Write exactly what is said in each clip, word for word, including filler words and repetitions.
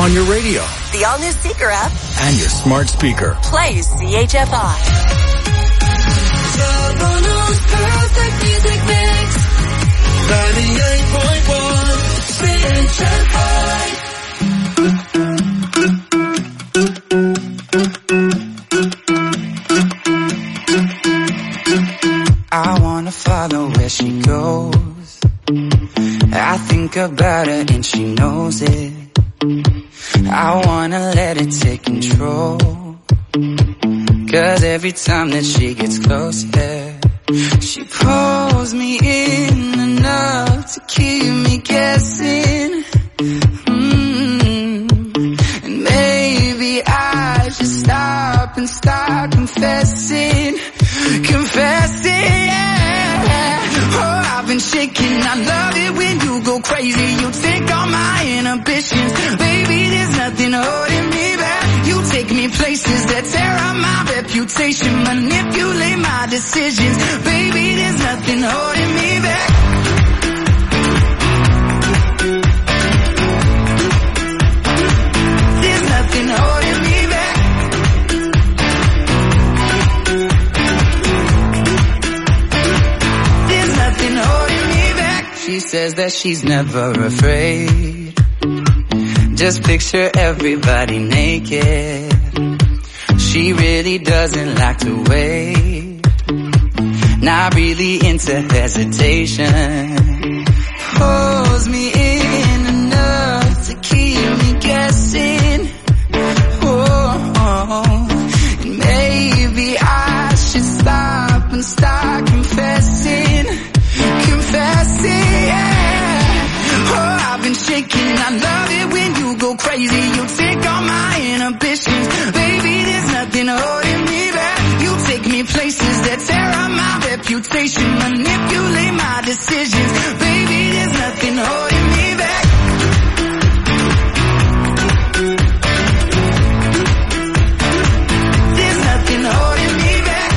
on your radio, the all-new Seeker app, and your smart speaker. Play C H F I. Toronto's perfect music mix. ninety-eight point one C H F I. I wanna follow where she goes. I think about her and she knows it. I wanna let it take control. Cause every time that she gets close, yeah, she pulls me in enough to keep me guessing. Mm-hmm. And maybe I should stop and start confessing. Confessing, yeah. Oh, I've been shaking. I love it when you go crazy. You take all my inhibitions. Baby, there's nothing holding me back. You take me places that tear up my reputation. Manipulate my decisions. Baby, there's nothing holding me back. There's nothing holding me back. She says that she's never afraid. Just picture everybody naked. She really doesn't like to wait. Not really into hesitation. Pulls me in enough to keep me guessing. Oh, oh. And maybe I should stop and start confessing. Confessing, yeah. Oh, I've been shaking. I love it when you go crazy. You take all my inhibitions. Baby, there's nothing holding me back. You take me places that tear up my reputation. Manipulate my decisions. Baby, there's nothing holding me back. There's nothing holding me back.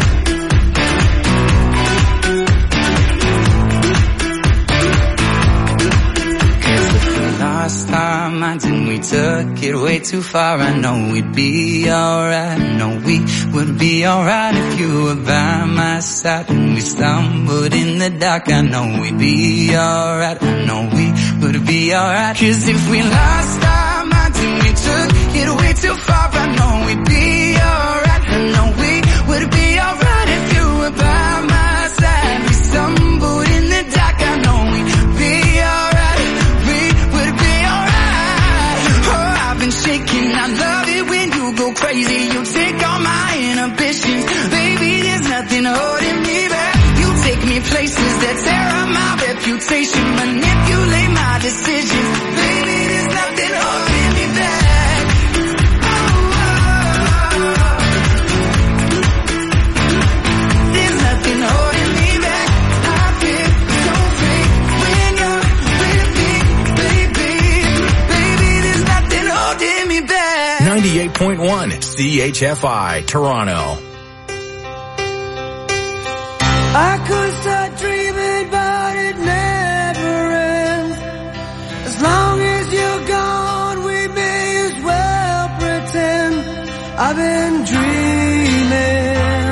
Last time I did, we took it way too far. I know we'd be alright. I know we would be alright if you were by my side. And we stumbled in the dark. I know we'd be alright. I know we would be alright. Cause if we lost our minds and we took it way too far, I know we'd be alright. I know we would be alright if you were by my side. We stumbled in the dark. I know we'd be alright. Shaking, I love it when you go crazy. You take all my inhibitions. Baby, there's nothing holding me back. You take me places that tear up my reputation. Manipulate my decisions. Baby, there's nothing holding me back. Oh, oh, oh. There's nothing holding me back. I feel so free when you're with me, baby. Baby, there's nothing holding me back. ninety-eight point one C H F I, Toronto. I could start dreaming, but it never ends. As long as you're gone, we may as well pretend I've been dreaming.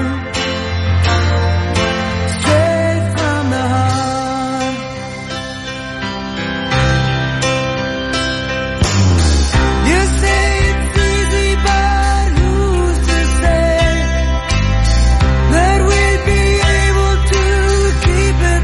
Straight from the heart. You say it's easy, but who's to say that we'd be able to keep it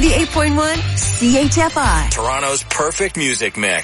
ninety-eight point one C H F I. Toronto's perfect music mix.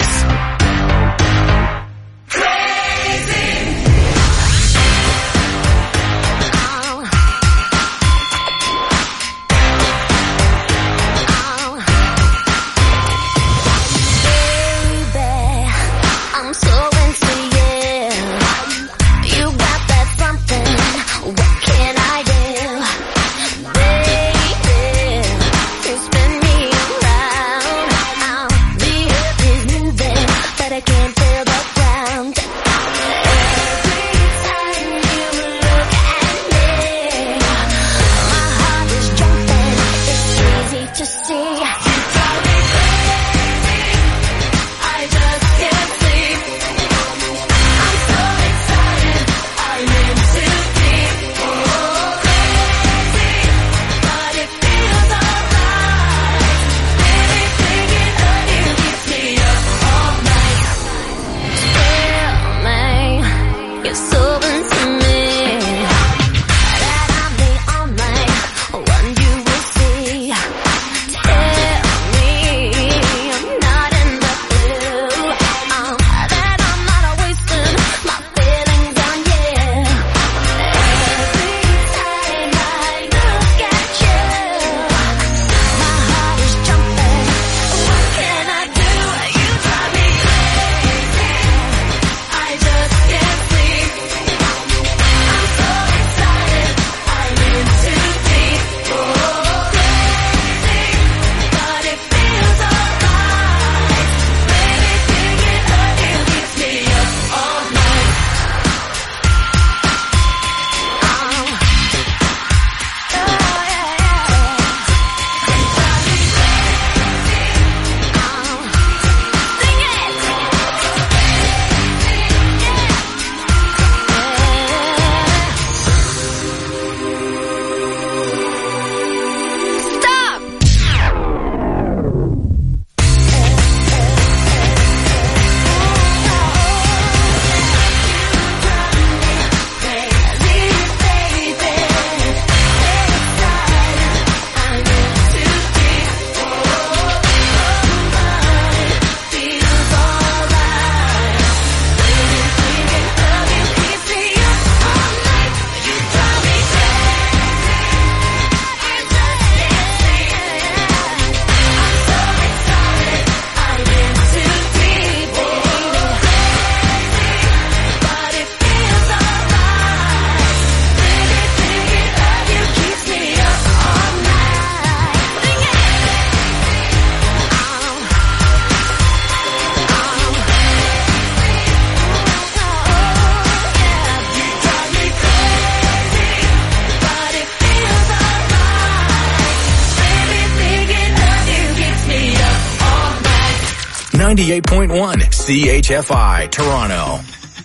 ninety-eight point one C H F I, Toronto.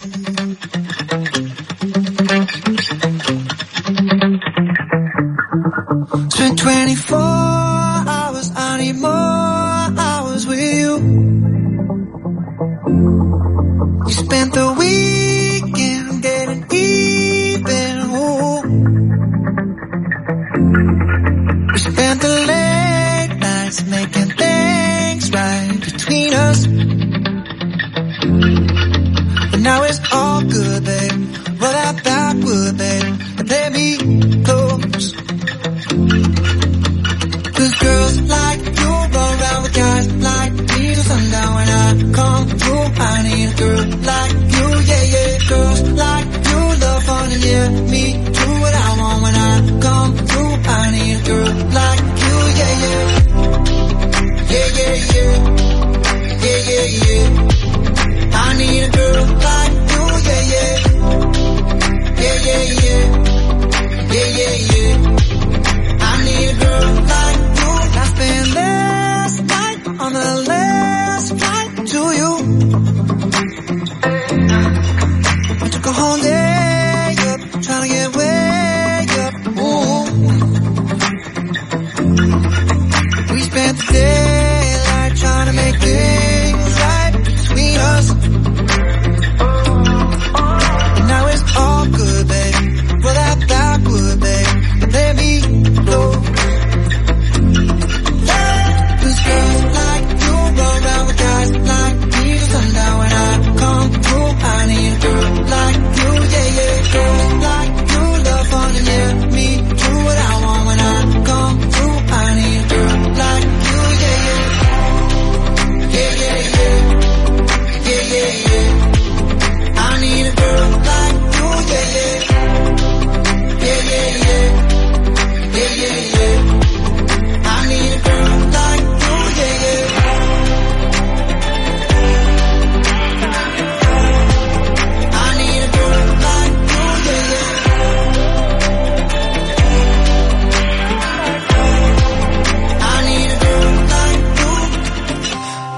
Spent twenty-four hours, I need more hours with you. We spent the weekend getting even, ooh. We spent the late nights making things right between us. But now it's all good, babe. Roll out that wood, babe, and play me close. Cause girls like you roll around with guys like me till sundown. When I come through, I need a girl like you, yeah, yeah.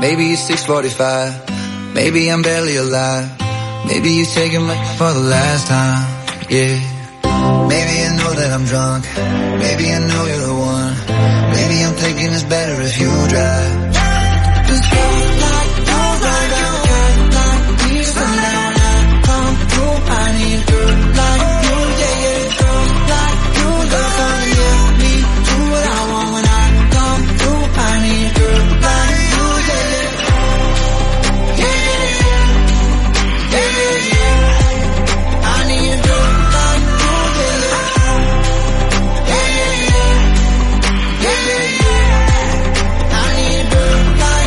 Maybe it's six forty-five. Maybe I'm barely alive. Maybe you're taking me for the last time. Yeah. Maybe I know that I'm drunk. Maybe I know you're the one. Maybe I'm thinking it's better if you drive. Just feel like you ride out, girl, like these from now on. Come through, I need a girl like you, yeah, yeah, girl like you. Girl, find yeah, me, do what I want when I come through. I need a girl like you, yeah, yeah, yeah, yeah, yeah, yeah, yeah. I need a girl like you, yeah, yeah, yeah, yeah, yeah, yeah, yeah. I need a girl like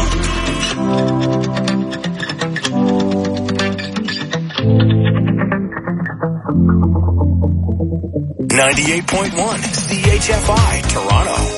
you. ninety-eight point one C H F I, Toronto.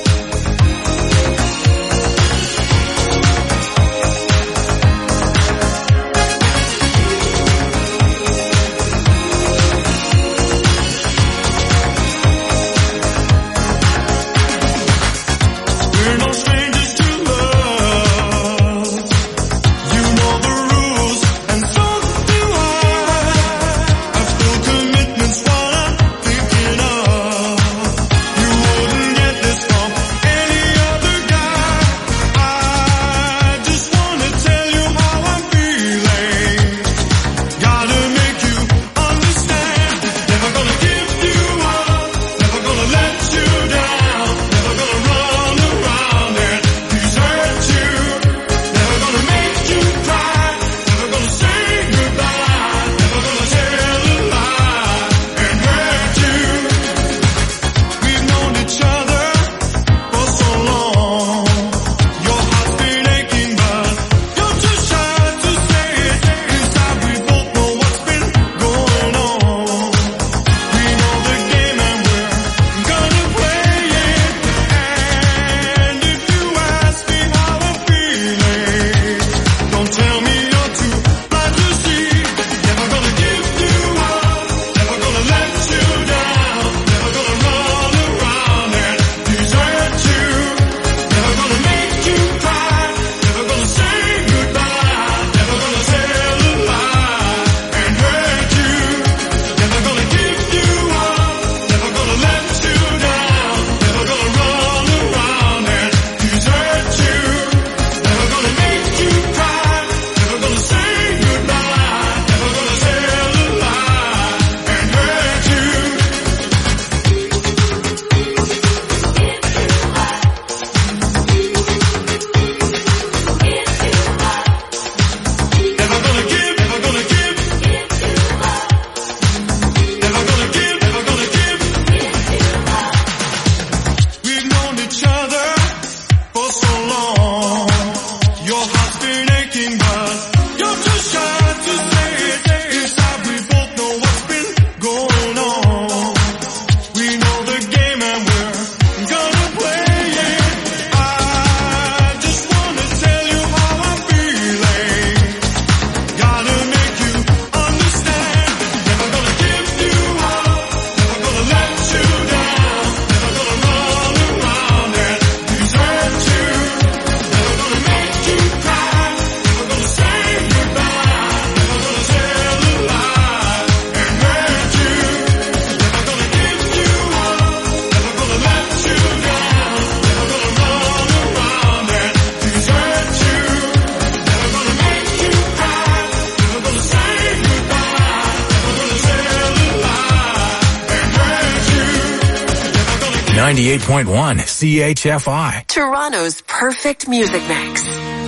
ninety-eight point one C H F I. Toronto's perfect music mix.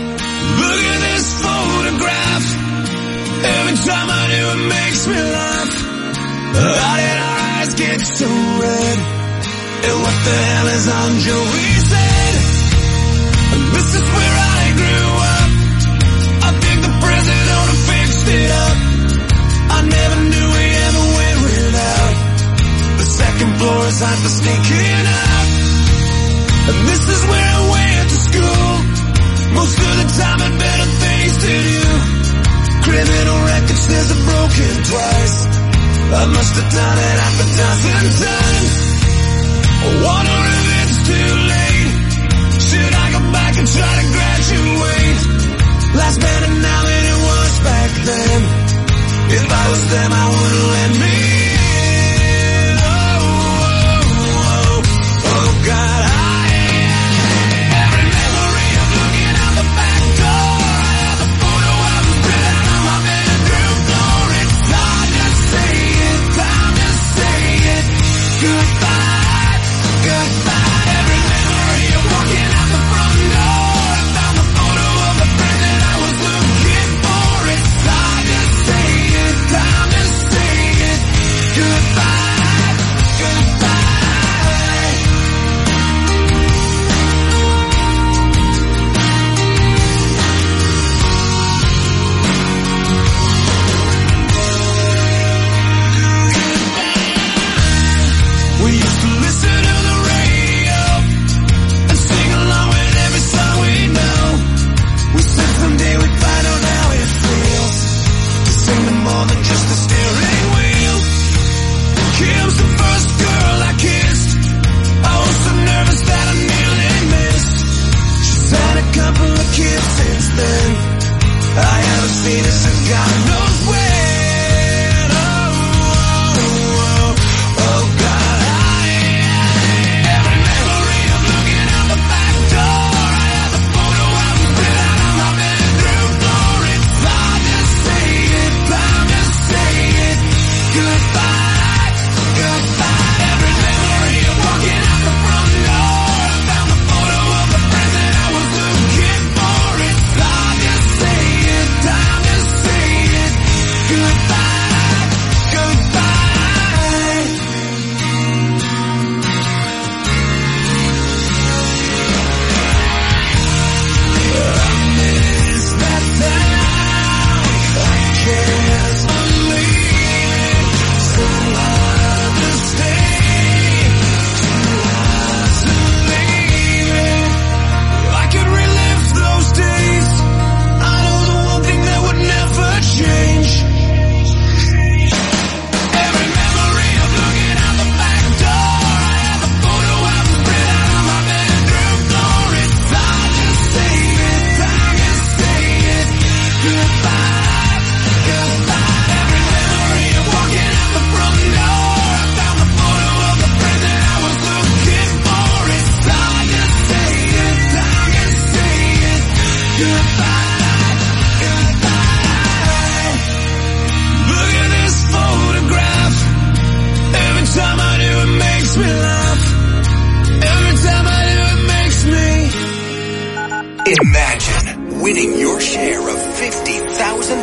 Look at this photograph. Every time I do it makes me laugh. How did our eyes get so red? And what the hell is on Joey's head? And this is where I grew up. I think the president fixed it up. I never knew we ever went without. The second floor is hot for sneaking out. And this is where I went to school. Most of the time I'd better things to do. Criminal record says I've broken twice. I must have done it half a dozen times. I wonder if it's too late. Should I go back and try to graduate?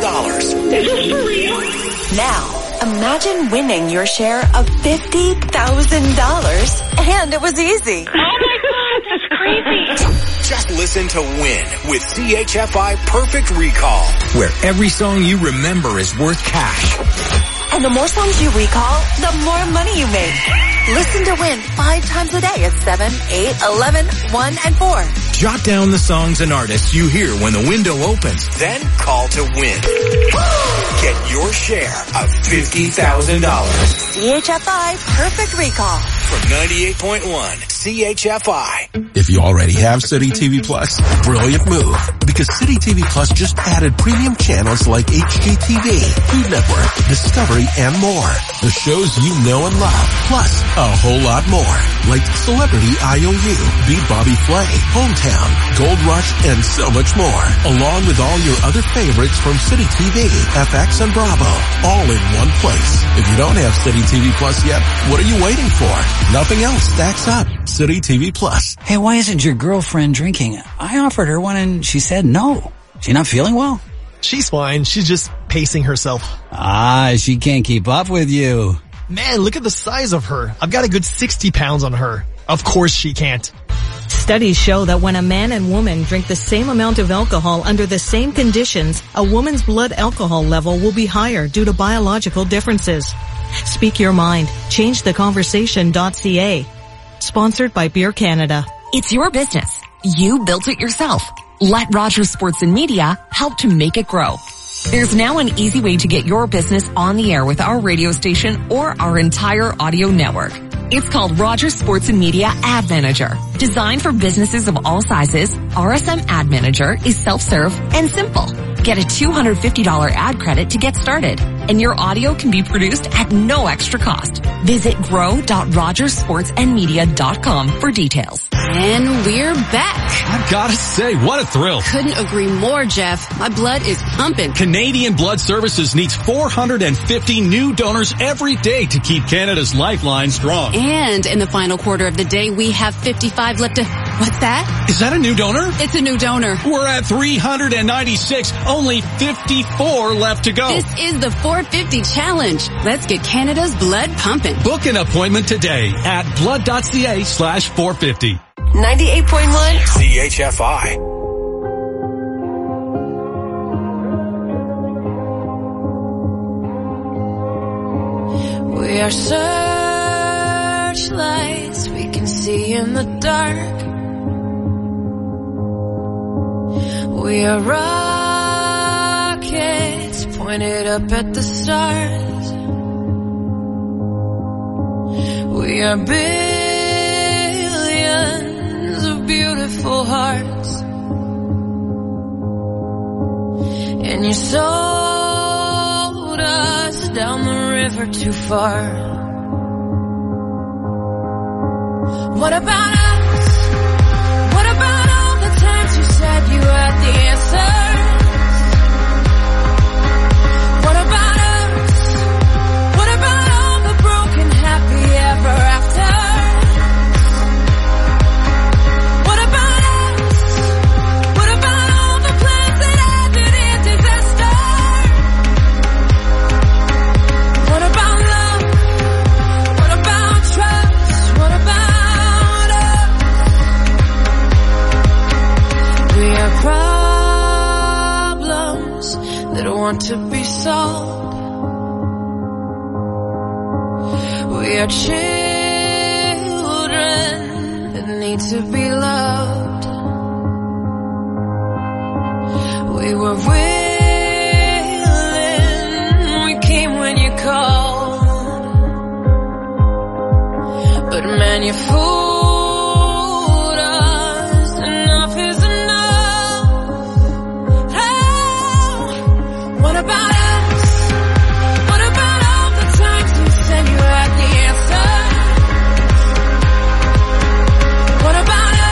dollars. Is this for real? Now, imagine winning your share of fifty thousand dollars, and it was easy. Oh my God, that's crazy. Just listen to Win with C H F I Perfect Recall, where every song you remember is worth cash. And the more songs you recall, the more money you make. Listen to Win five times a day at seven, eight, eleven, one, and four. Jot down the songs and artists you hear when the window opens. Then call to win. Get your share of fifty thousand dollars. C H F I Perfect Recall. From ninety-eight point one C H F I. If you already have City T V Plus, brilliant move. Because City T V Plus just added premium channels like H G T V, Food Network, Discovery, and more. The shows you know and love, plus a whole lot more. Like Celebrity I O U, Beat Bobby Flay, Hometown, Gold Rush, and so much more. Along with all your other favorites from City T V, F X, and Bravo. All in one place. If you don't have City T V Plus yet, what are you waiting for? Nothing else stacks up. City T V Plus. Hey, why isn't your girlfriend drinking? I offered her one and she said no. She not feeling well? She's fine. She's just pacing herself. Ah, she can't keep up with you. Man, look at the size of her. I've got a good sixty pounds on her. Of course she can't. Studies show that when a man and woman drink the same amount of alcohol under the same conditions, a woman's blood alcohol level will be higher due to biological differences. Speak your mind. Change the conversation dot C A. Sponsored by Beer Canada. It's your business. You built it yourself. Let Rogers Sports and Media help to make it grow. There's now an easy way to get your business on the air with our radio station or our entire audio network. It's called Rogers Sports and Media Ad Manager. Designed for businesses of all sizes, R S M Ad Manager is self-serve and simple. Get a two hundred fifty dollars ad credit to get started, and your audio can be produced at no extra cost. Visit grow dot rogers sports and media dot com for details. And we're back. I've got to say, what a thrill. Couldn't agree more, Jeff. My blood is pumping. Canadian Blood Services needs four hundred fifty new donors every day to keep Canada's lifeline strong. And in the final quarter of the day, we have fifty-five left to... What's that? Is that a new donor? It's a new donor. We're at three hundred ninety-six, only fifty-four left to go. This is the four fifty challenge. Let's get Canada's blood pumping. Book an appointment today at blood dot C A slash four fifty. ninety-eight point one C H F I. We are searchlights we can see in the dark. We are rockets pointed up at the stars. We are billions of beautiful hearts. And you sold us down the river too far. What about us? What about all the times you said you had the answers? What about us? What about all the broken happy ever afters? What about us? What about all the plans that ended in disaster? What about love? What about trust? What about us? We are problems that want to be solved. We are children that need to be loved. We were willing, we came when you called. But man, you fooled us, enough is enough. Oh, what about us? What about all the times you said you had the answer? What about us?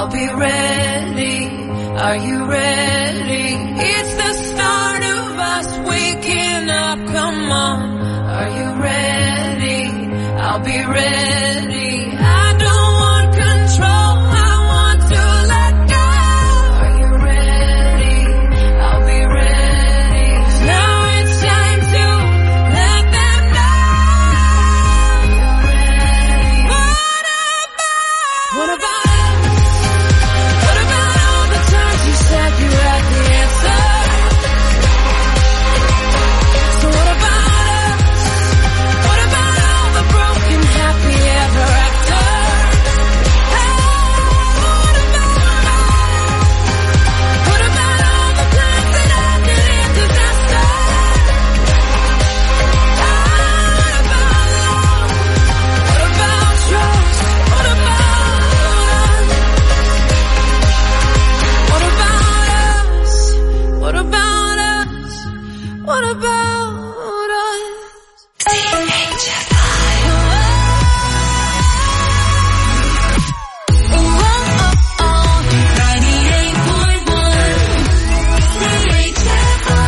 I'll be ready. Are you ready? It's the start of us waking up. Come on. Are you ready? I'll be ready. I don't want control. I want to let go. Are you ready? I'll be ready. Now it's time to let them know. You're ready. What about? What about? What about all the times you said you had the answer? So what about us? What about all the broken happy ever after? Hey, what about? What about all the plans that ended in disaster? Hey, what about love? What about trust? What about us? What about us? What about us? What about us? C H F I. ninety-eight point one C H F I.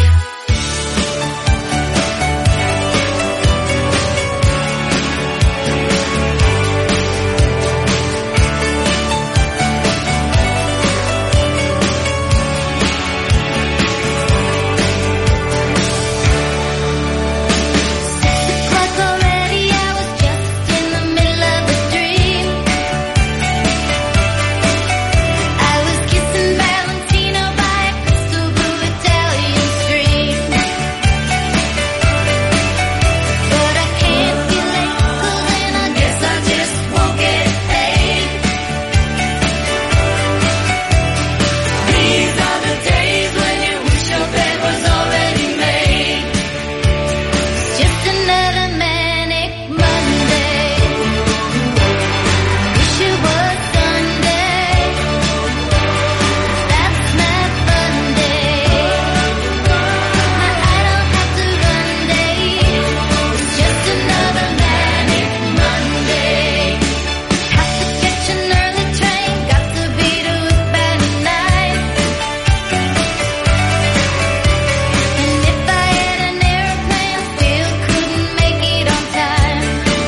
O'clock already, I was just in the middle of a dream. I was kissing Valentino by a crystal blue Italian stream. But I can't be late, 'cause then I guess I just won't get paid. These are the days when you wish your bed was already made. It's just another manic Monday. Wish it was Sunday. That's my fun day. My I don't have to run day. It's just another manic Monday. Have to catch an early train. Got to be to it by nine. And if I had an airplane, still couldn't make it on time.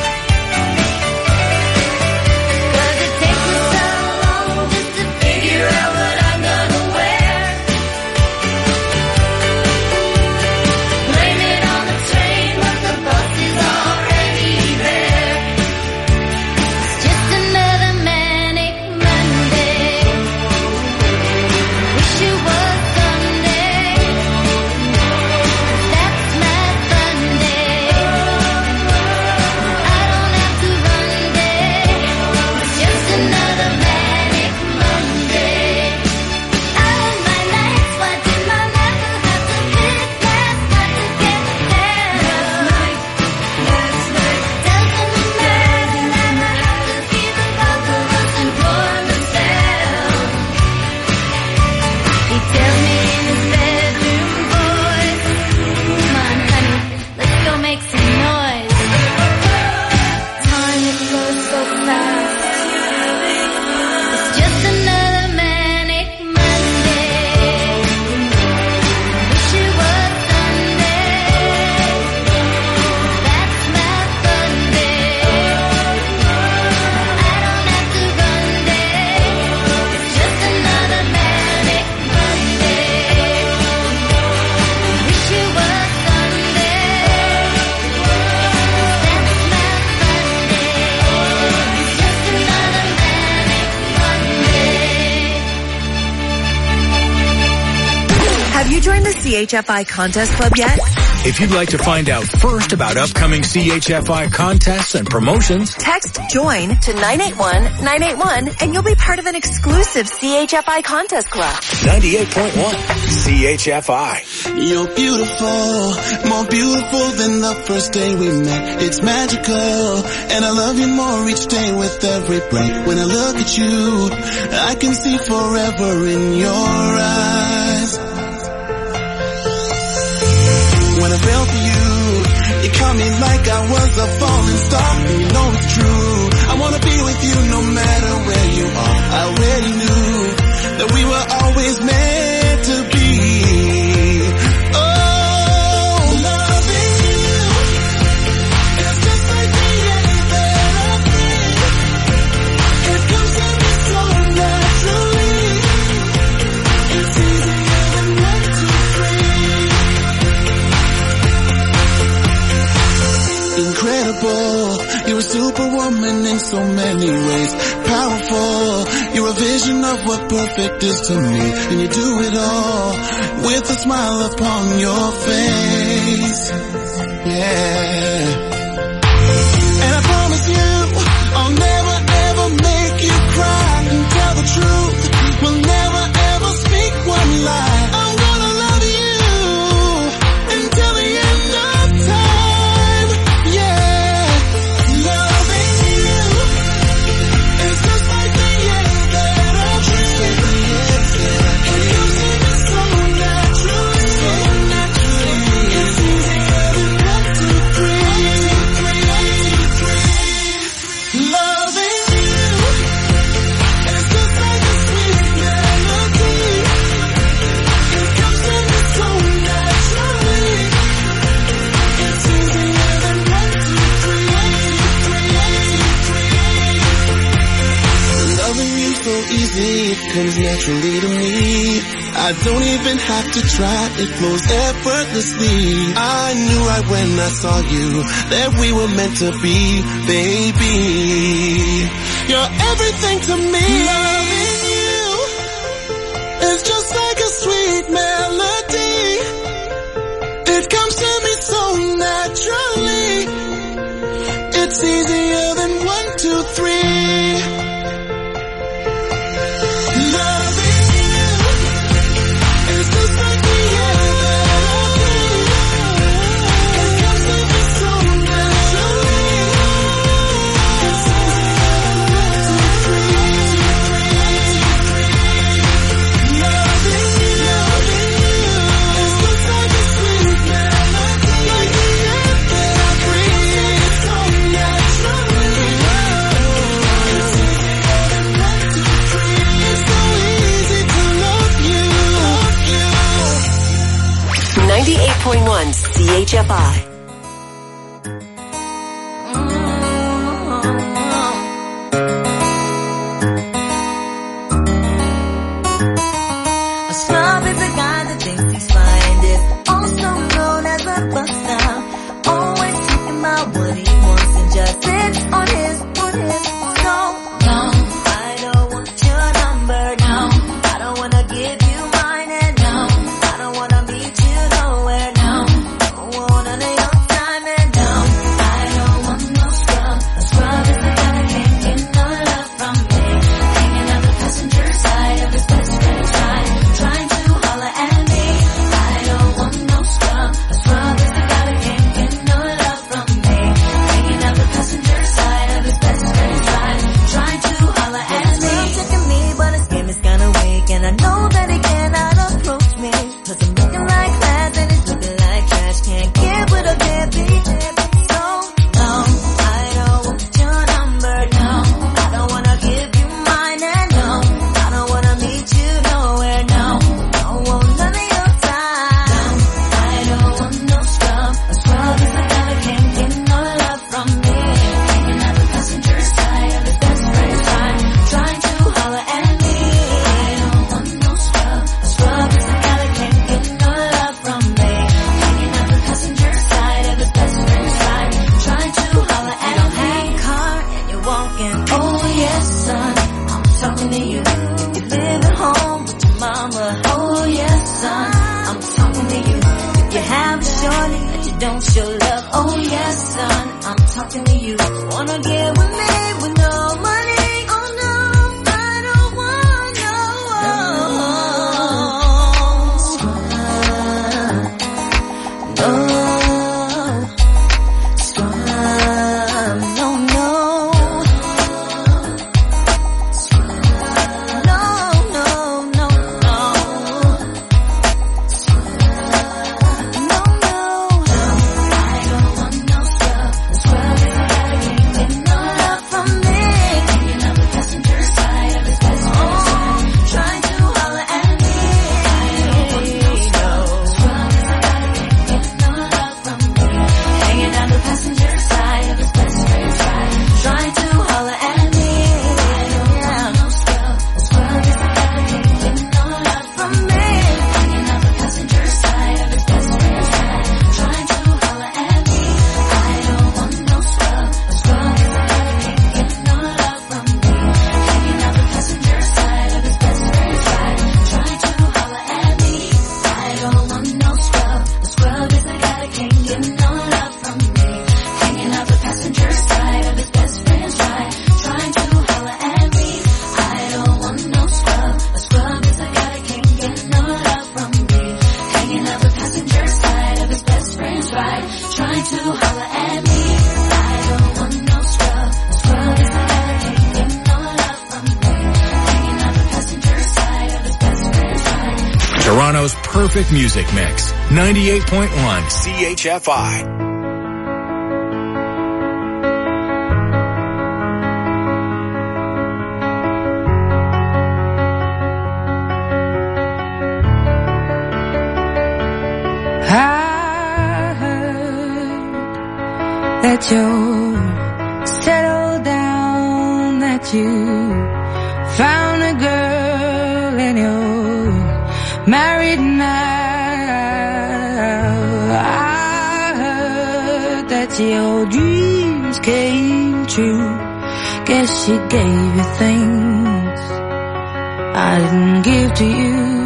'Cause it takes me so long just to figure out what I'm gonna wear. Blame it on the train, but the bus is already there. It's just another manic Monday. Wish it was Sunday. That's my fun day. I don't have to run day. It's just another manic Monday. I won my nights, why did I never have to hit last night to get there? Last night, doesn't matter that I have to keep about the rules and pour myself. He tells me in his bedroom voice, come on honey, let's go make some noise. Time it goes so fast. It's just another manic Monday. Wish it was Sunday. That's my fun day. I don't have to run day. It's just another manic Monday. Wish it was Sunday. That's my fun day. It's just another manic Monday. Have you joined the C H F I Contest Club yet? If you'd like to find out first about upcoming C H F I contests and promotions, Text JOIN to nine eight one nine eight one and you'll be part of an exclusive C H F I Contest Club. ninety-eight point one C H F I. You're beautiful, more beautiful than the first day we met. It's magical, and I love you more each day with every break. When I look at you, I can see forever in your eyes. When I fell for you, you caught me like I was a falling star. And you know it's true, I wanna be with you no matter where you are. I already superwoman in so many ways. Powerful, you're a vision of what perfect is to me. And you do it all with a smile upon your face. Yeah. And I promise you, I'll never ever make you cry. And tell the truth, we'll never ever speak one lie. I'm gonna love you until the end of time. Yeah, loving you is just like the air that I breathe. It comes to me so naturally, so naturally. It's easier than one, two, three. Loving you is just like a sweet melody. It comes to me so naturally. It's easier than one, two, three. Loving you so easy, it comes naturally to me. I don't even have to try, it flows effortlessly. I knew right when I saw you that we were meant to be, baby. You're everything to me. Loving you is just like a sweet melody. It comes to me so naturally. It's easier than one, two, three. Loving you is just like the air that I breathe. It comes to me so naturally. It's easier than one, two, three. Loving you is just like a sweet melody. Like the air that I breathe. It's so naturally. It's easier than one, two, three. It's so easy to love you. Love you. ninety-eight point one C H F I. A snob is a guy that thinks he's fine, is also known as a buster. Always talking about what he wants and just sits on his, on his throne. No, I don't want your number, no. I don't wanna give you mine, and no, I don't wanna meet you nowhere, no. Don't want none of your time, and no, I don't want no scrub. A scrub is the guy that can't get no love from me. Hanging out the passenger side of his best friend's ride, trying to holler at me. I don't want no scrub. A scrub is the guy that can't get no love from me. Hanging out the passenger side of his best friend's ride, trying to holler at me. He's taking me, but his game is kinda weak, and I know that he cannot approach me. Cause I'm looking like class and he's looking like trash. Can't get with a deadbeat. So, no, I don't want your number, no. I don't wanna give you mine, and no, I don't wanna meet you nowhere, no. Don't want none of your time. I don't want no scrub. A scrub is the guy that can't get no love from me. Hanging out the passenger side of his best friend's ride, trying to holler at me. I don't want no scrub. A scrub is the guy that can't get no love from me. Hanging out the passenger side of his best friend's ride, trying to holler at me. You don't have a car and you're walking. Oh yes, son, I'm talking to you. You live at home with your mama. Oh yes, son, I'm talking to you. If you have a shorty that you don't show love. Oh yes, son, I'm talking to you. Wanna get with me with no money? Oh no, I don't want no. No, scrub, no, no. No, no, no, no. No, no. I don't want no scrub. Scrub is the guy that can't get no perfect music mix. ninety-eight point one C H F I. I heard that you're settled down, that you found a girl and you're married now. I heard that your dreams came true. Guess she gave you things I didn't give to you.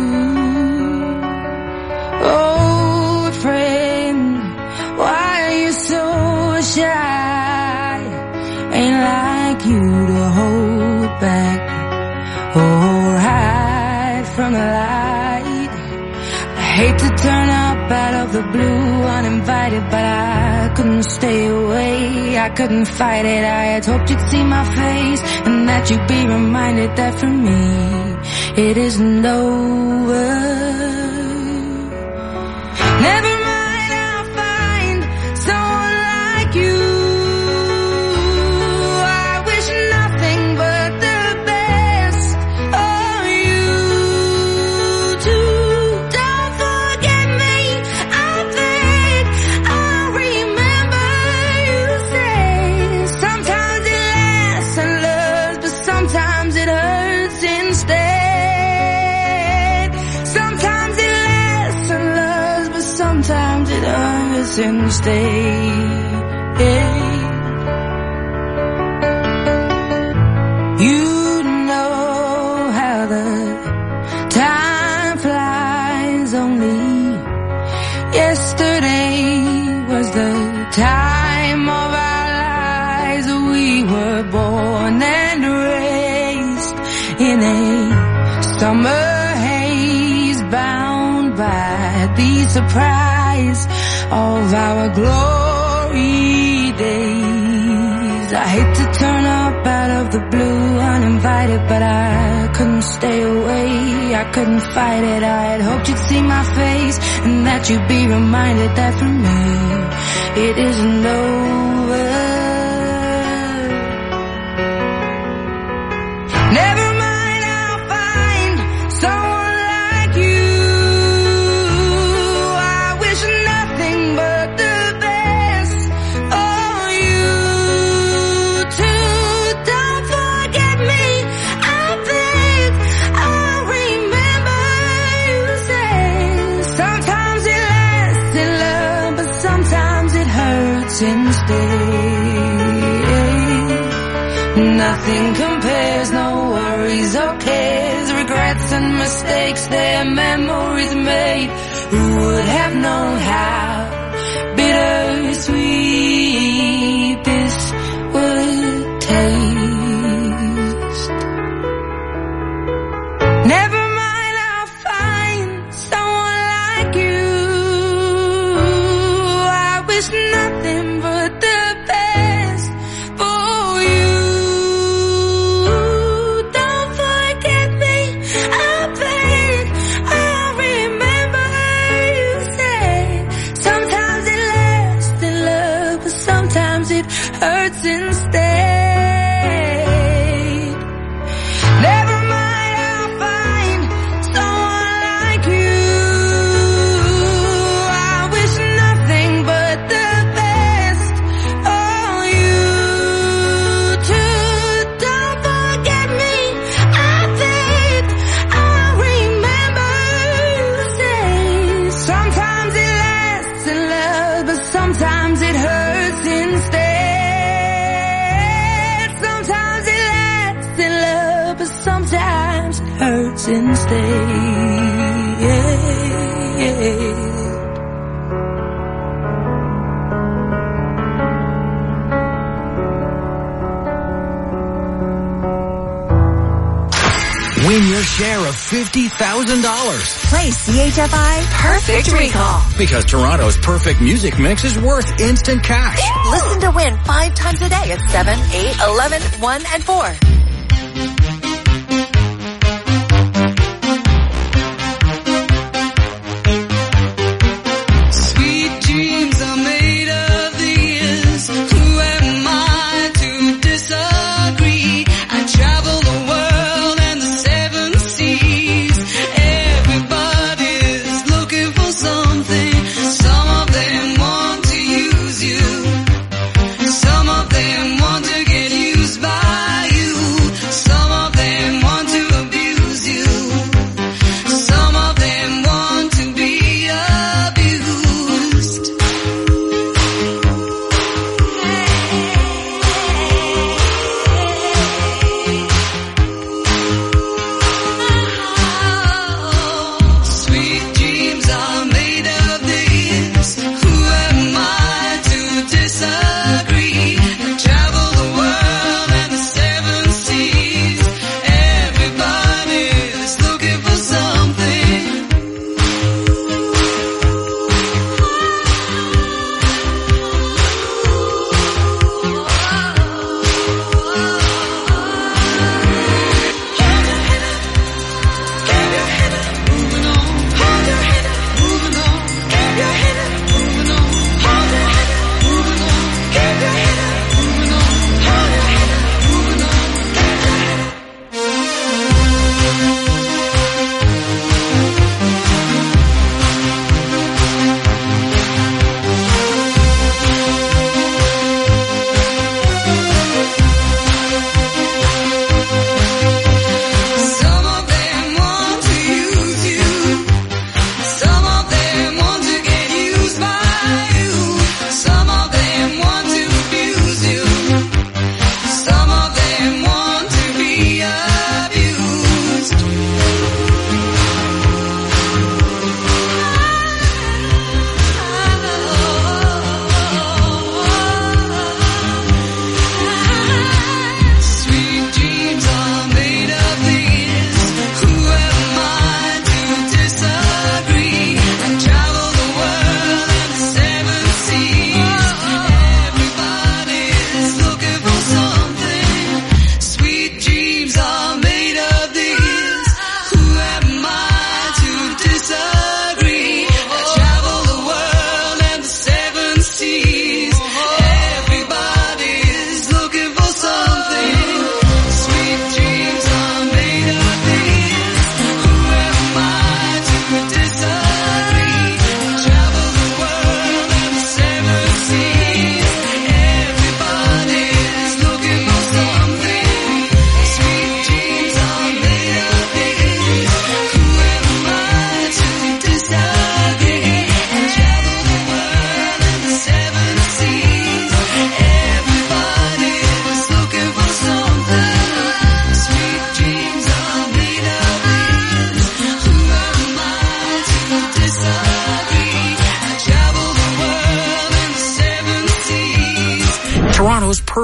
Oh, friend, why are you so shy? Ain't like you to hold back or hide from the light. I hate to turn up out of the blue uninvited, but I couldn't stay away. I couldn't fight it. I had hoped you'd see my face and that you'd be reminded that for me it isn't over. Never mind, I'll find someone like you. I wish nothing but the best of you too. Don't forget me, I think I'll remember you say sometimes it lasts and loves, but sometimes it hurts instead. Sometimes it lasts and loves, but sometimes it hurts instead. You know how the time flies. Only yesterday was the time of our lives. We were born and raised in a summer haze, bound by the surprise of our glory days. I hate to turn up out of the blue uninvited, but I couldn't stay away. I couldn't fight it. I had hoped you'd see my face and that you'd be reminded that for me it isn't over. Never mind, I'll find someone like you. I wish nothing but the best for you too. Don't forget me, I think I'll remember you say sometimes it lasts in love, but sometimes it hurts instead. Nothing compares, no worries or cares, regrets and mistakes, their memories made. Who would have known how bittersweet this would taste? Never mind, I'll find someone like you. I wish nothing but the best for you. Don't forget me, I think I'll remember you say sometimes it lasts in love, but sometimes it hurts instead. Never mind, I'll find someone like you. I wish nothing but the best for you too. Don't forget me, I think I'll remember you say sometimes it lasts in love, but sometimes it hurts instead. Sometimes it lasts in love, but sometimes it hurts instead. Win your share of fifty thousand dollars. Play C H F I Perfect Recall. Because Toronto's perfect music mix is worth instant cash. Listen to win five times a day at seven, eight, eleven, one, and four.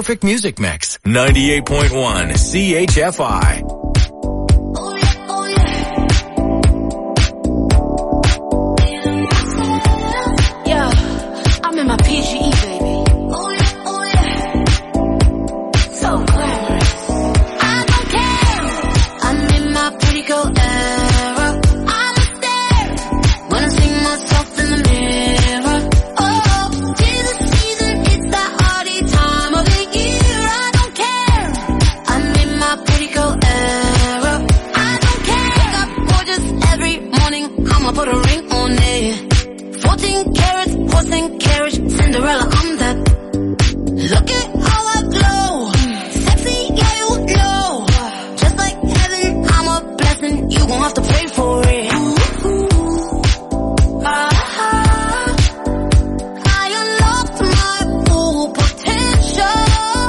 perfect music mix. ninety-eight point one C H F I. Yeah, I'm in my P G E, baby. So glamorous. I don't care. I'm in my pretty girl era. I'm a stare when I see myself in the mirror. Oh, tis the season, it's that hardy time of the year. I don't care. I'm in my pretty girl era. I don't care. Wake up gorgeous every morning. I'ma put a ring on it. Fourteen carats, horse and carriage, Cinderella. I'm that. Look at how I glow. Sexy, yeah, you know. Just like heaven, I'm a blessing. You gon' have to pray for it. Ah, I unlocked my full potential.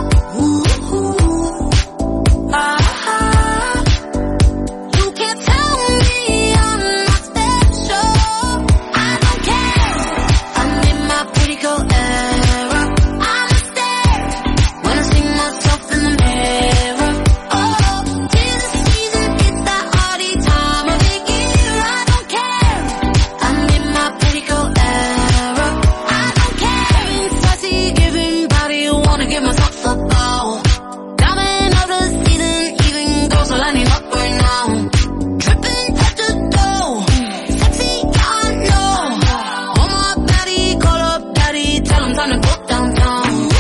Ah, you can't tell me I'm not special. I don't care. I'm in my pretty girl era. I'm a stare when I see myself in the mirror. Oh, tis the season, it's that hardy time of the year. I don't care. I'm in my pretty girl era. I don't care. Giving sassy, giving body, wanna give my socks a bow. Diamond of the season, even girls are lining up right now. Dripping head to toe, sexy, yeah, I know. Want my baddie, call up daddy, tell him time to go downtown.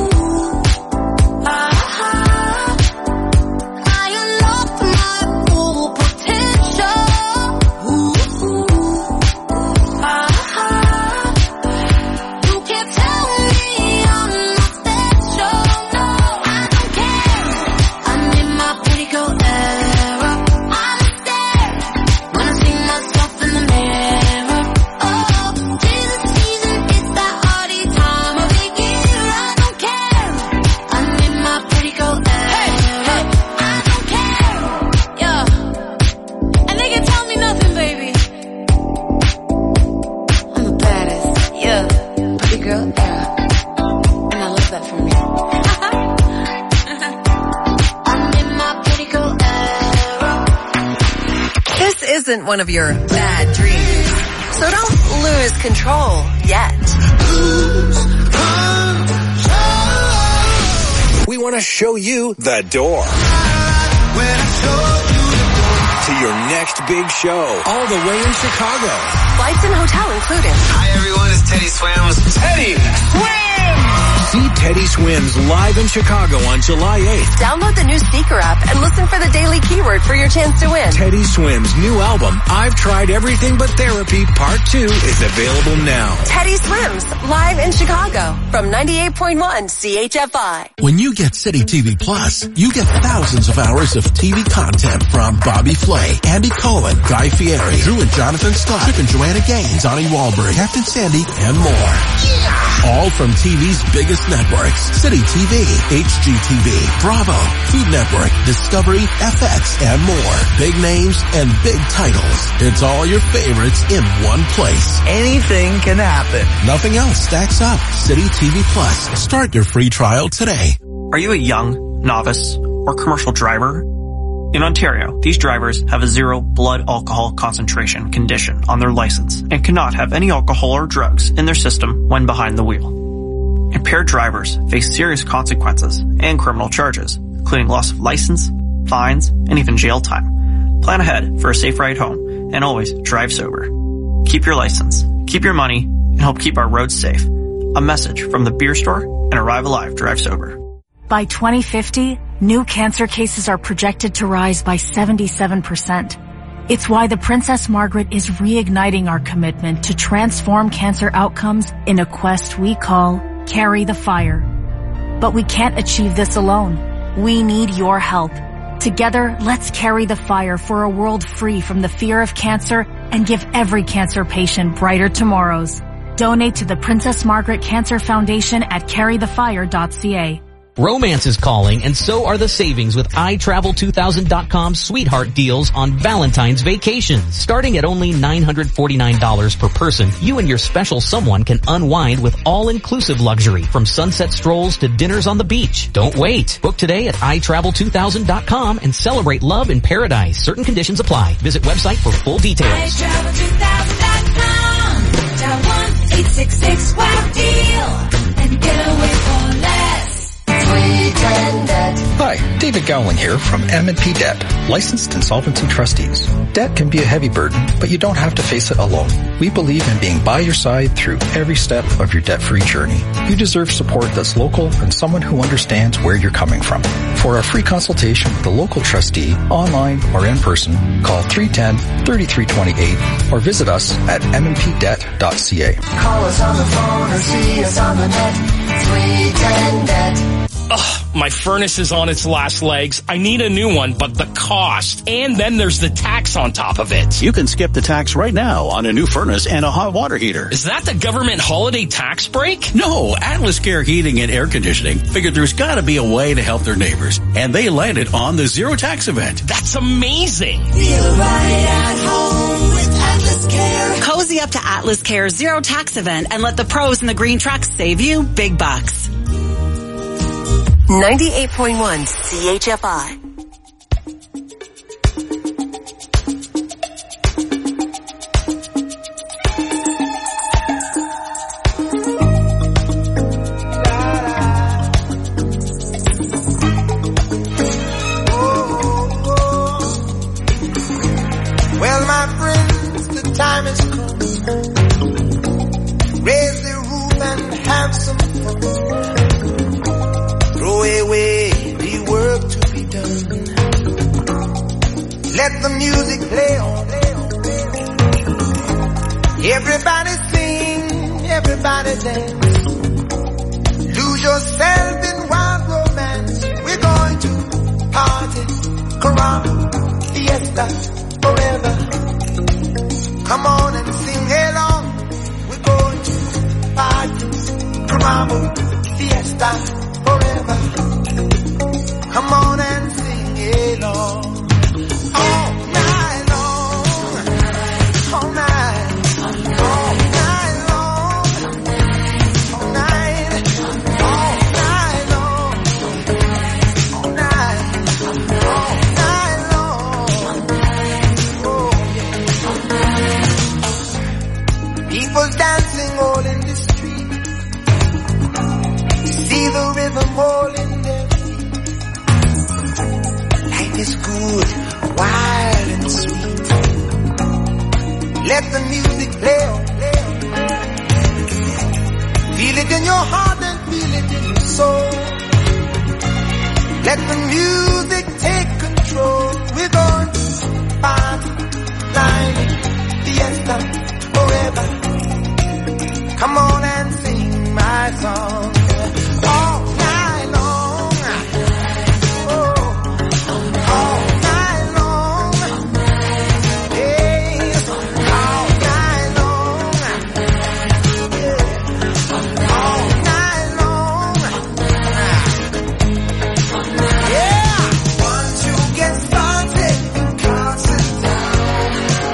Ah, I unlocked my full potential. Ah, you can't tell me I'm not special. No, I don't care. I'm in my pretty girl era. I'm a stare when I see myself in the mirror. Oh, tis the season, it's that hardy time of the year. I don't care. I'm in my pretty girl era. I don't care. Yeah, and they can tell me nothing, baby. I'm the baddest. Yeah, pretty girl era, and I love that for me. I'm in my pretty girl era. This isn't one of your bad dreams, so don't lose control yet. We want to show you the door to your next big show, all the way in Chicago. Flights and hotel included. Hi everyone, it's Teddy Swims. Teddy Swims! See Teddy Swims live in Chicago on July eighth. Download the new Seeker app and listen for the daily keyword for your chance to win. Teddy Swims' new album, I've Tried Everything But Therapy, Part two, is available now. Teddy Swims, live in Chicago from ninety-eight point one C H F I. When you get City T V Plus, you get thousands of hours of T V content from Bobby Flay, Andy Cohen, Guy Fieri, Drew and Jonathan Scott, Chip and Joanna Gaines, Donnie Wahlberg, Captain Sandy, and more. Yeah! All from T V's biggest networks. City T V, H G T V, Bravo, Food Network, Discovery, F X, and more. Big names and big titles. It's all your favorites in one place. Anything can happen. Nothing else stacks up. City T V Plus. Start your free trial today. Are you a young, novice, or commercial driver? In Ontario, these drivers have a zero blood alcohol concentration condition on their license and cannot have any alcohol or drugs in their system when behind the wheel. Impaired drivers face serious consequences and criminal charges, including loss of license, fines, and even jail time. Plan ahead for a safe ride home and always drive sober. Keep your license, keep your money, and help keep our roads safe. A message from the Beer Store and Arrive Alive Drive Sober. By twenty fifty, new cancer cases are projected to rise by seventy-seven percent. It's why the Princess Margaret is reigniting our commitment to transform cancer outcomes in a quest we call Carry the Fire. But we can't achieve this alone. We need your help. Together, let's carry the fire for a world free from the fear of cancer and give every cancer patient brighter tomorrows. Donate to the Princess Margaret Cancer Foundation at carry the fire dot c a. Romance is calling, and so are the savings with i travel two thousand dot com's sweetheart deals on Valentine's vacations. Starting at only nine hundred forty-nine dollars per person, you and your special someone can unwind with all-inclusive luxury, from sunset strolls to dinners on the beach. Don't wait. Book today at i travel two thousand dot com and celebrate love in paradise. Certain conditions apply. Visit website for full details. i travel two thousand dot com. Dial one eight six six wow deal and get away for less. Hi, David Gowling here from M and P Debt, licensed insolvency trustees. Debt can be a heavy burden, but you don't have to face it alone. We believe in being by your side through every step of your debt-free journey. You deserve support that's local and someone who understands where you're coming from. For a free consultation with a local trustee, online or in person, call three one zero, three three two eight or visit us at m n p debt dot c a. Call us on the phone or see us on the net. three ten debt. Ugh, my furnace is on its last legs. I need a new one, but the cost. And then there's the tax on top of it. You can skip the tax right now on a new furnace and a hot water heater. Is that the government holiday tax break? No, Atlas Care Heating and Air Conditioning figured there's gotta be a way to help their neighbors. And they landed on the zero tax event. That's amazing. Feel right at home with Atlas Care. Cozy up to Atlas Care's zero tax event and let the pros in the green trucks save you big bucks. ninety-eight point one C H F I. Well, my friends, the time has come. Raise the roof and have some fun. Throw away the work to be done. Let the music play on. Everybody sing, everybody dance. Lose yourself in wild romance. We're going to party, caramba, fiesta, forever. Come on and sing along. We're going to party, caramba, fiesta, forever. Come on and sing along. All night long. All night. All night long. All night. All night long. All night. All night long. Oh, yeah. People dancing all in the street. See the rhythm all in their feet. Life is good, wild and sweet. Let the music play on. Feel it in your heart and feel it in your soul. Let the music take control. We're going to party, climbing, fiesta, forever. Come on and sing my song. All night long. Oh, all night long. Yes, all night long. Yeah, all night long. Yeah, once you get started, you can't sit down.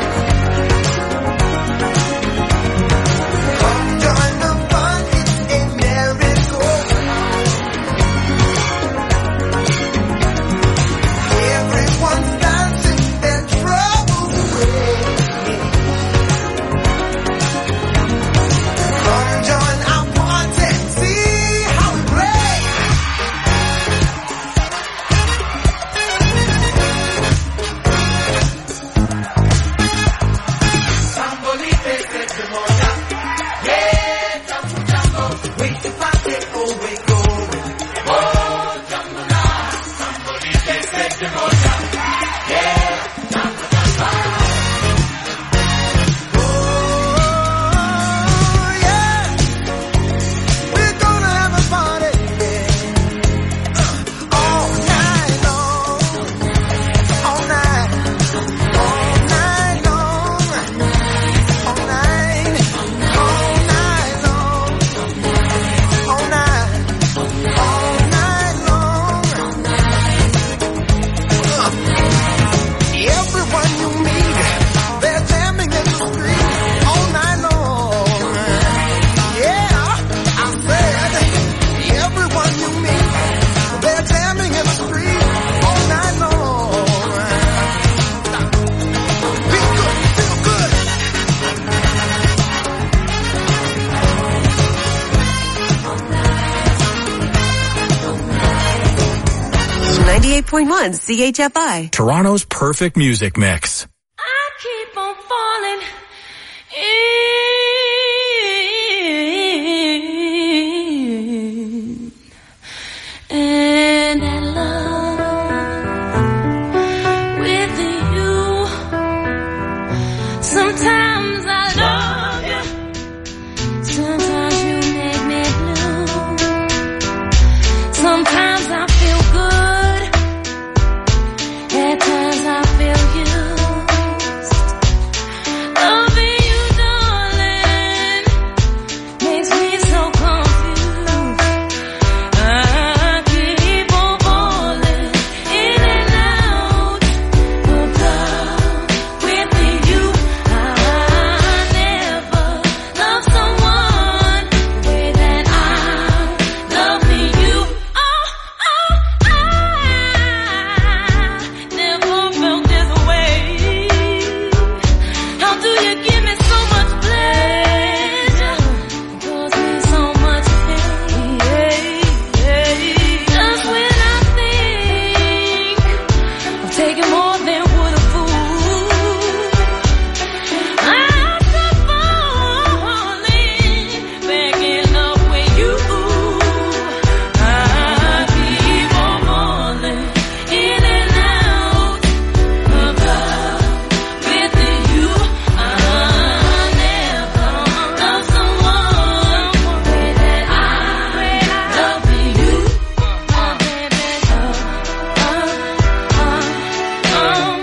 Come join the fun, it's a merry-go-round. Everyone's dancing their troubles away. Come join our party, see how we play. Sambolite se moja, yeah, jambo jambo, wait to party, oh we going, oh jambo la. Sambolite se moja, yeah, jambo jambo. Oh yeah, we're gonna have a party, yeah. All night long, all night, all night long, all night, all night long, all night, all night ninety-eight point one C H F I. Toronto's perfect music mix. I keep on falling in. And I love with you. Sometimes I love you. Sometimes you make me blue. Sometimes I feel good. At times I feel used. Loving you, darling, makes me so confused. I keep on falling in and out of love with you. I never loved someone the way that I love you. Oh, oh, I never felt this way. How do you give me so much pleasure? Cause me so much pain. Just when I think I'm taking more than would a fool, I start falling back in love with you. I keep on falling in and out of love with you. I never loved someone the way that I love you. Oh, baby, oh, oh, oh, I'm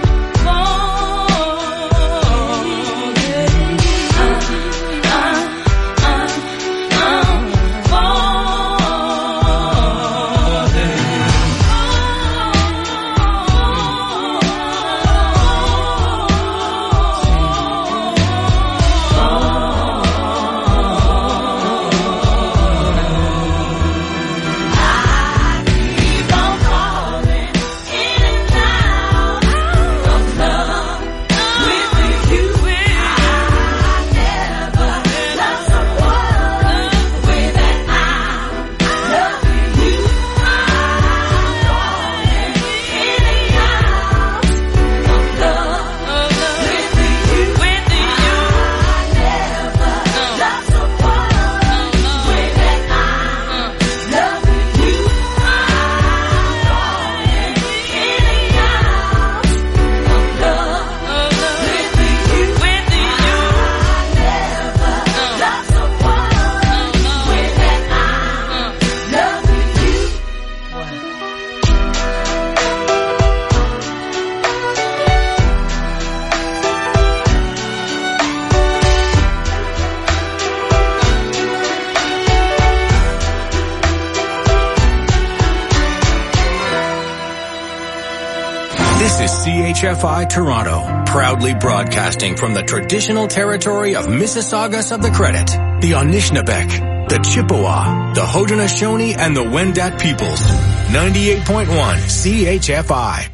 This is C H F I Toronto, proudly broadcasting from the traditional territory of Mississaugas of the Credit, the Anishinaabe, the Chippewa, the Haudenosaunee, and the Wendat peoples. ninety-eight point one C H F I.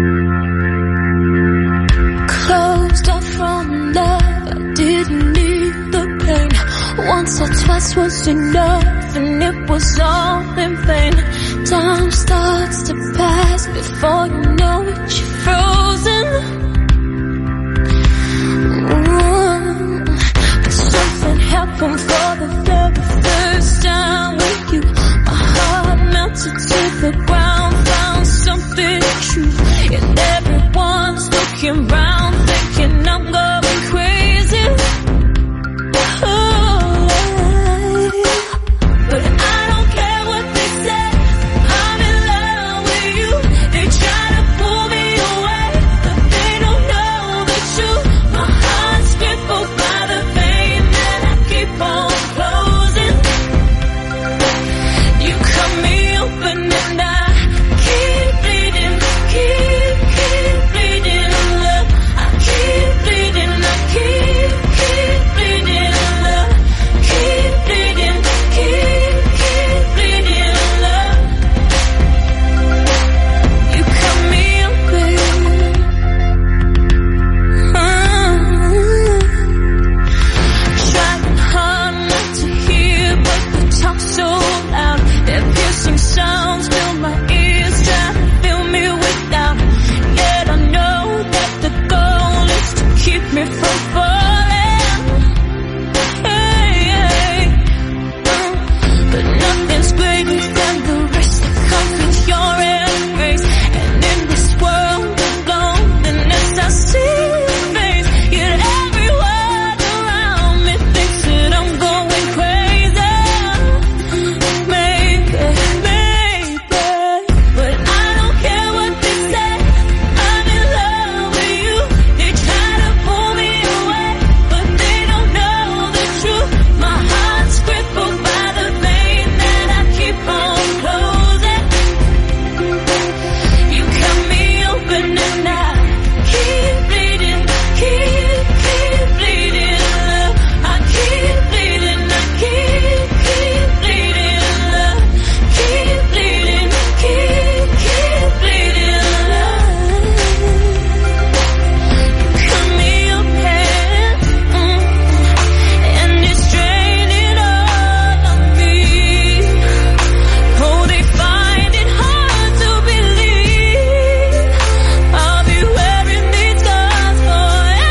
Closed off from love, I didn't need the pain. Once or twice was enough, and it was all in vain. Time starts to pass before you know it, you